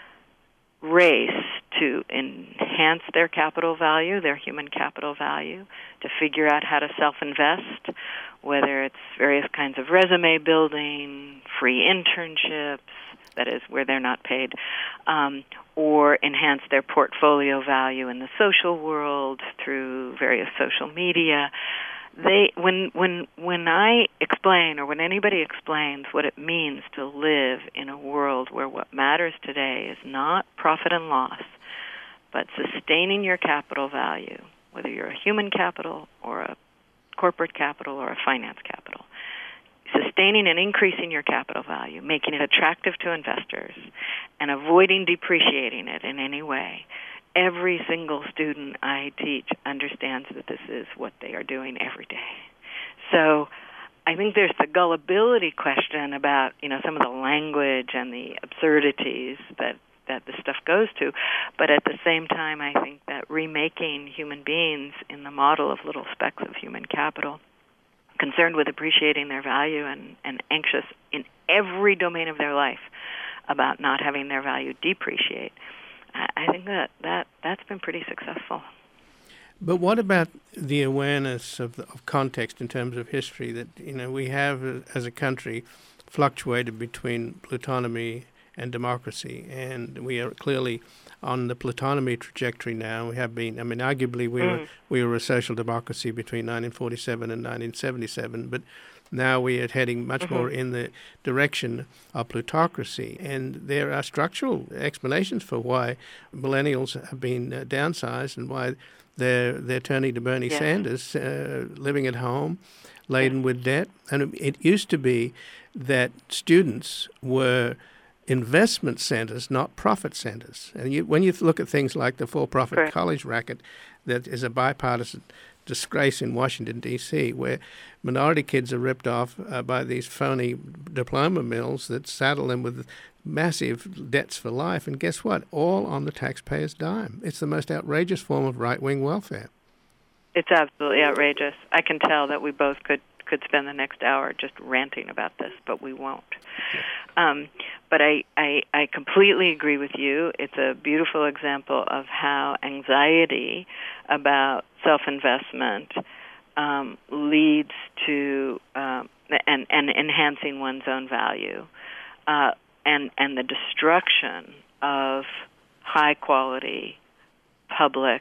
race to enhance their capital value, their human capital value, to figure out how to self-invest, whether it's various kinds of resume building, free internships, that is, where they're not paid, um, or enhance their portfolio value in the social world through various social media. They, when when when I explain, or when anybody explains what it means to live in a world where what matters today is not profit and loss, but sustaining your capital value, whether you're a human capital or a corporate capital or a finance capital, sustaining and increasing your capital value, making it attractive to investors, and avoiding depreciating it in any way. Every single student I teach understands that this is what they are doing every day. So I think there's the gullibility question about, you know, some of the language and the absurdities that, that this stuff goes to. But at the same time, I think that remaking human beings in the model of little specks of human capital, concerned with appreciating their value and, and anxious in every domain of their life about not having their value depreciate, I think that, that that's been pretty successful. But what about the awareness of, the, of context in terms of history that, you know, we have uh, as a country fluctuated between plutonomy and democracy, and we are clearly on the plutonomy trajectory now. We have been, I mean, arguably we mm. were we were a social democracy between nineteen forty-seven and nineteen seventy-seven, but now we are heading much mm-hmm. more in the direction of plutocracy. And there are structural explanations for why millennials have been uh, downsized and why they're, they're turning to Bernie yes. Sanders, uh, living at home, laden yes. with debt. And it used to be that students were investment centers, not profit centers. And you, when you look at things like the for-profit right. college racket, that is a bipartisan disgrace in Washington, D C, where minority kids are ripped off uh, by these phony diploma mills that saddle them with massive debts for life. And guess what? All on the taxpayer's dime. It's the most outrageous form of right-wing welfare. It's absolutely outrageous. I can tell that we both could, could spend the next hour just ranting about this, but we won't. Yeah. Um, but I, I, I completely agree with you. It's a beautiful example of how anxiety about self-investment um, leads to um, and, and enhancing one's own value, uh, and and the destruction of high-quality, public,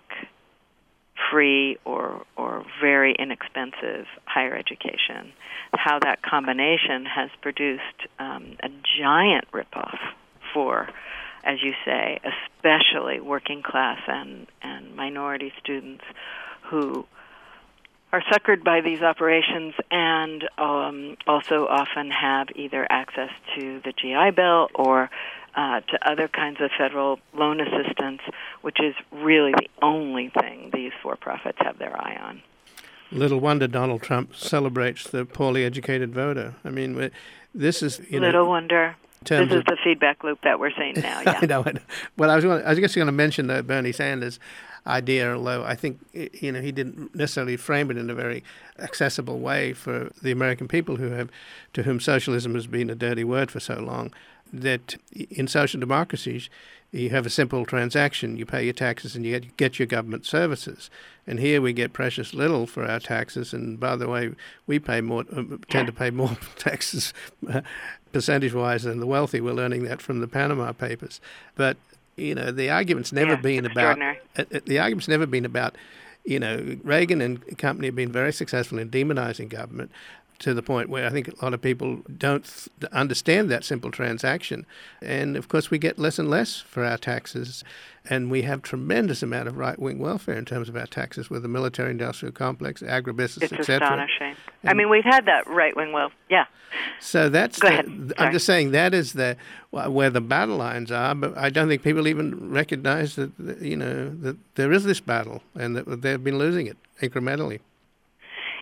free, or or very inexpensive higher education. How that combination has produced um, a giant ripoff for, as you say, especially working class and, and minority students who are suckered by these operations and um, also often have either access to the G I Bill or uh, to other kinds of federal loan assistance, which is really the only thing these for-profits have their eye on. Little wonder Donald Trump celebrates the poorly educated voter. I mean, this is... You know, Little wonder. This is of, the feedback loop that we're seeing now, yeah. I know, I know. Well, I was, going to, I was just going to mention the Bernie Sanders idea, although I think, you know, he didn't necessarily frame it in a very accessible way for the American people who have, to whom socialism has been a dirty word for so long, that in social democracies, you have a simple transaction. You pay your taxes and you get, get your government services. And here we get precious little for our taxes. And by the way, we pay more, uh, tend to pay more taxes uh, percentage-wise than the wealthy. We're learning that from the Panama Papers. But, you know, the argument's never yeah, been about... Uh, the argument's never been about, you know, Reagan and company have been very successful in demonizing government, to the point where I think a lot of people don't th- understand that simple transaction. And, of course, we get less and less for our taxes, and we have tremendous amount of right-wing welfare in terms of our taxes with the military-industrial complex, agribusiness, et cetera. It's astonishing. And I mean, we've had that right-wing welfare, yeah. So that's... Go the, ahead. I'm just saying that is the where the battle lines are, but I don't think people even recognize that, you know, that there is this battle and that they've been losing it incrementally.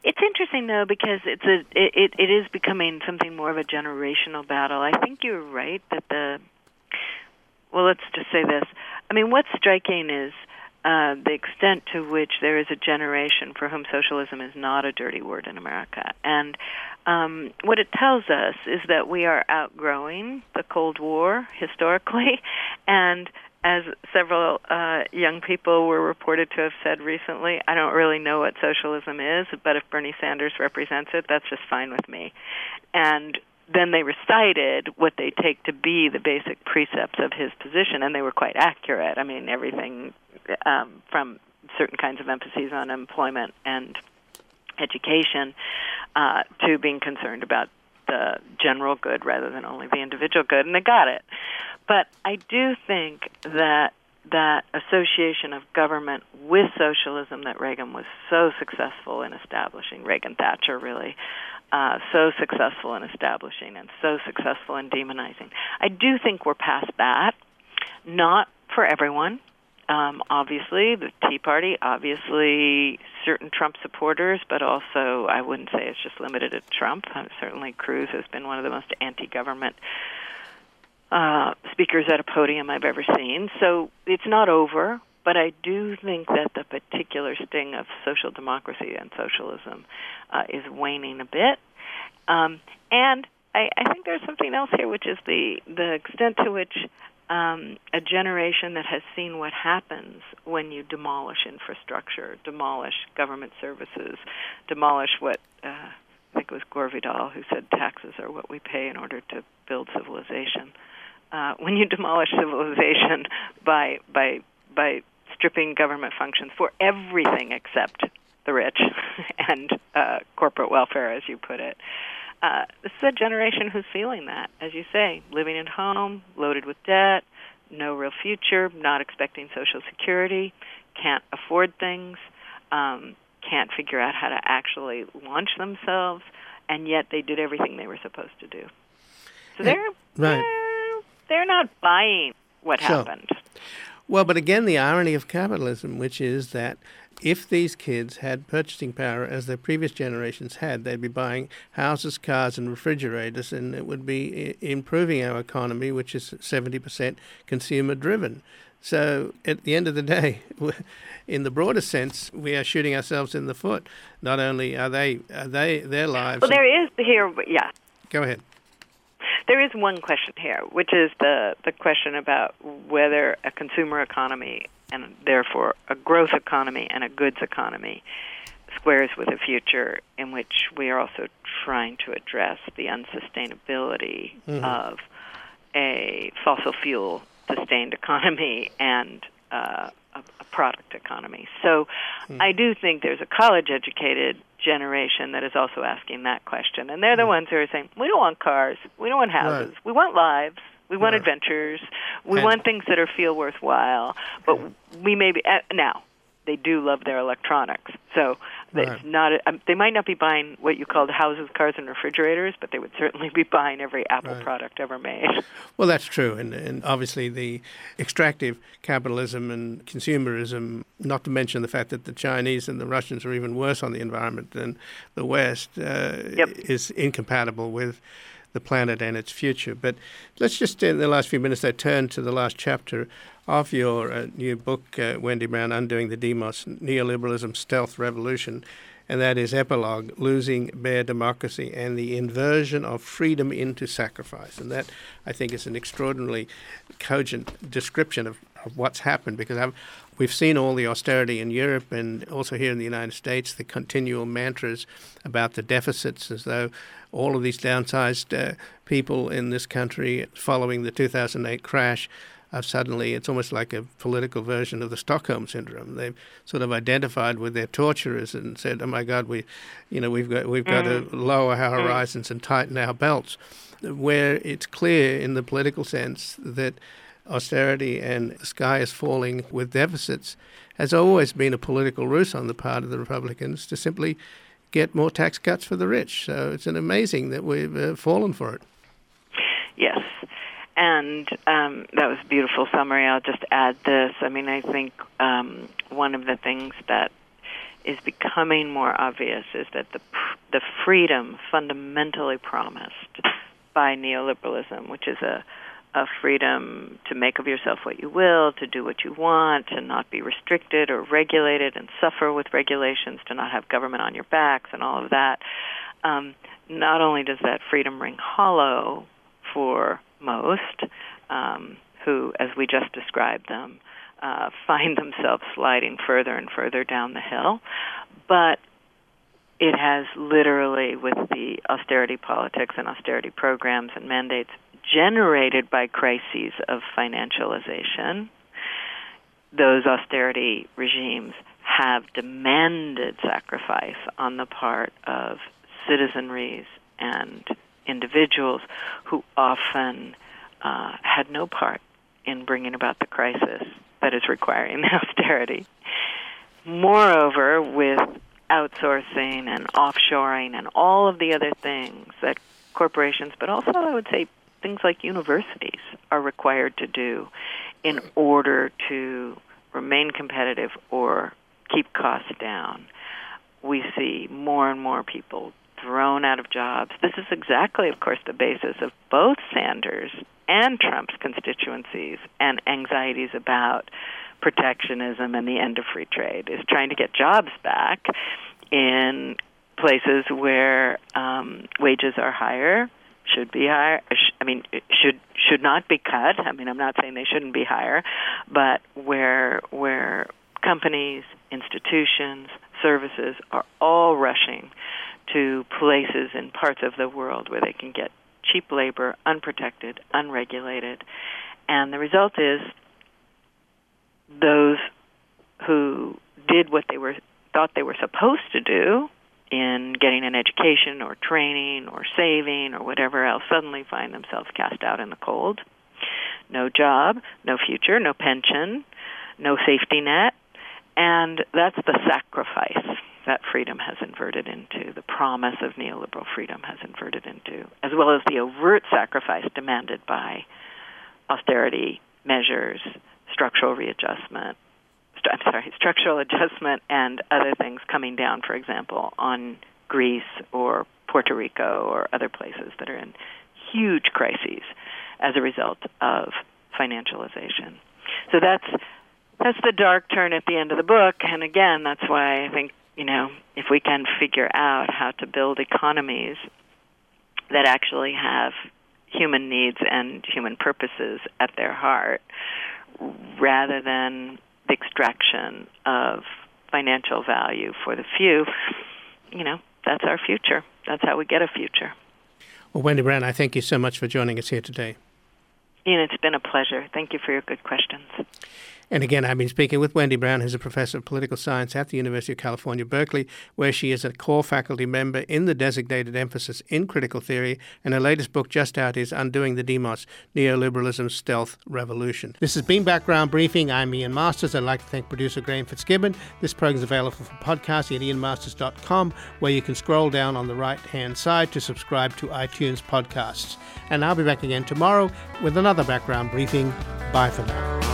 It's interesting, though, because it's a it, it is becoming something more of a generational battle. I think you're right that the, well, let's just say this. I mean, what's striking is uh, the extent to which there is a generation for whom socialism is not a dirty word in America. And um, what it tells us is that we are outgrowing the Cold War historically, and as several uh, young people were reported to have said recently, I don't really know what socialism is, but if Bernie Sanders represents it, that's just fine with me. And then they recited what they take to be the basic precepts of his position, and they were quite accurate. I mean, everything um, from certain kinds of emphases on employment and education uh, to being concerned about the general good rather than only the individual good, and they got it. But I do think that that association of government with socialism that Reagan was so successful in establishing, Reagan Thatcher really, uh, so successful in establishing and so successful in demonizing. I do think we're past that, not for everyone. Um, obviously, the Tea Party, obviously certain Trump supporters, but also I wouldn't say it's just limited to Trump. Uh, certainly Cruz has been one of the most anti-government Uh, speakers at a podium I've ever seen. So it's not over, but I do think that the particular sting of social democracy and socialism uh, is waning a bit. Um, and I, I think there's something else here, which is the, the extent to which um, a generation that has seen what happens when you demolish infrastructure, demolish government services, demolish what uh, I think it was Gore Vidal who said taxes are what we pay in order to build civilization. Uh, when you demolish civilization by by by stripping government functions for everything except the rich and uh, corporate welfare, as you put it, uh, this is a generation who's feeling that, as you say, living at home, loaded with debt, no real future, not expecting Social Security, can't afford things, um, can't figure out how to actually launch themselves, and yet they did everything they were supposed to do. So they're... Right. they're They're not buying what sure. happened. Well, but again, the irony of capitalism, which is that if these kids had purchasing power as their previous generations had, they'd be buying houses, cars, and refrigerators, and it would be I- improving our economy, which is seventy percent consumer-driven. So at the end of the day, in the broader sense, we are shooting ourselves in the foot. Not only are they, are they their lives... Well, there is here, yeah. Go ahead. There is one question here, which is the, the question about whether a consumer economy and therefore a growth economy and a goods economy squares with a future in which we are also trying to address the unsustainability mm-hmm. of a fossil fuel sustained economy and uh, a, a product economy. So mm. I do think there's a college-educated generation that is also asking that question. And they're the mm. ones who are saying, we don't want cars, we don't want houses, right. we want lives, we want right. adventures, we and want things that are feel worthwhile, but yeah. we may be, uh, now, they do love their electronics. So right. it's not. A, um, they might not be buying what you called houses, cars, and refrigerators, but they would certainly be buying every Apple right. product ever made. Well, that's true. And, and obviously the extractive capitalism and consumerism, not to mention the fact that the Chinese and the Russians are even worse on the environment than the West, uh, yep. is incompatible with the planet and its future. But let's just, in the last few minutes, I turn to the last chapter of your uh, new book, uh, Wendy Brown, Undoing the Demos, Neoliberalism Stealth Revolution, and that is Epilogue, Losing Bare Democracy and the Inversion of Freedom into Sacrifice. And that, I think, is an extraordinarily cogent description of, of what's happened, because I've, we've seen all the austerity in Europe and also here in the United States, the continual mantras about the deficits, as though all of these downsized uh, people in this country following the two thousand eight crash have suddenly, it's almost like a political version of the Stockholm Syndrome. They've sort of identified with their torturers and said, oh my God, we, you know, we've got, we've got mm. to lower our horizons and tighten our belts, where it's clear in the political sense that austerity and the sky is falling with deficits has always been a political ruse on the part of the Republicans to simply get more tax cuts for the rich. So it's an amazing that we've uh, fallen for it. Yes. And um, that was a beautiful summary. I'll just add this. I mean, I think um, one of the things that is becoming more obvious is that the the freedom fundamentally promised by neoliberalism, which is a a freedom to make of yourself what you will, to do what you want, to not be restricted or regulated and suffer with regulations, to not have government on your backs and all of that. Um, not only does that freedom ring hollow for most, um, who, as we just described them, uh, find themselves sliding further and further down the hill, but it has literally, with the austerity politics and austerity programs and mandates generated by crises of financialization, those austerity regimes have demanded sacrifice on the part of citizenries and individuals who often uh, had no part in bringing about the crisis that is requiring the austerity. Moreover, with outsourcing and offshoring and all of the other things that corporations, but also I would say things like universities, are required to do in order to remain competitive or keep costs down, we see more and more people thrown out of jobs. This is exactly, of course, the basis of both Sanders and Trump's constituencies and anxieties about protectionism and the end of free trade, is trying to get jobs back in places where um, wages are higher, should be higher. I mean, should should not be cut. I mean, I'm not saying they shouldn't be higher, but where where companies, institutions, services are all rushing to places in parts of the world where they can get cheap labor, unprotected, unregulated, and the result is those who did what they were thought they were supposed to do in getting an education or training or saving or whatever else suddenly find themselves cast out in the cold. No job, no future, no pension, no safety net, and that's the sacrifice that freedom has inverted into, the promise of neoliberal freedom has inverted into, as well as the overt sacrifice demanded by austerity measures, structural readjustment, I'm sorry, structural adjustment and other things coming down, for example, on Greece or Puerto Rico or other places that are in huge crises as a result of financialization. So that's that's the dark turn at the end of the book. And again, that's why I think, you know, if we can figure out how to build economies that actually have human needs and human purposes at their heart, rather than the extraction of financial value for the few, you know, that's our future. That's how we get a future. Well, Wendy Brown, I thank you so much for joining us here today. Ian, it's been a pleasure. Thank you for your good questions. And again, I've been speaking with Wendy Brown, who's a professor of political science at the University of California, Berkeley, where she is a core faculty member in the designated emphasis in critical theory, and her latest book just out is Undoing the Demos, Neoliberalism's Stealth Revolution. This has been Background Briefing. I'm Ian Masters. I'd like to thank producer Graham Fitzgibbon. This program is available for podcasting at ian masters dot com, where you can scroll down on the right-hand side to subscribe to iTunes podcasts. And I'll be back again tomorrow with another Background Briefing. Bye for now.